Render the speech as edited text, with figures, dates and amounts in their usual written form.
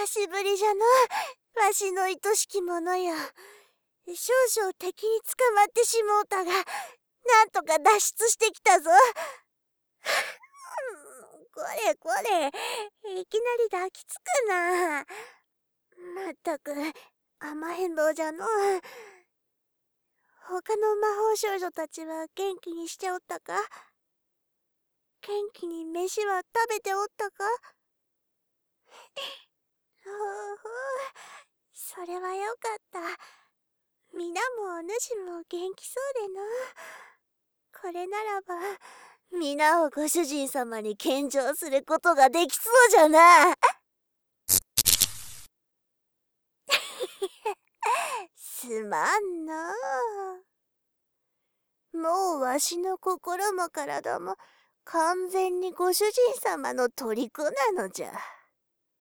久しぶりじゃの、わしの愛しき者よ。少々敵に捕まってしもうたが、なんとか脱出してきたぞ。これこれ、いきなり抱きつくな。まったく、甘えん坊じゃの。他の魔法少女たちは元気にしておったか？元気に飯は食べておったか？ほうほう、それはよかった。皆も主も元気そうでな。これならば皆をご主人様に献上することができそうじゃな。すまんな。もうわしの心も体も完全にご主人様の虜なのじゃ。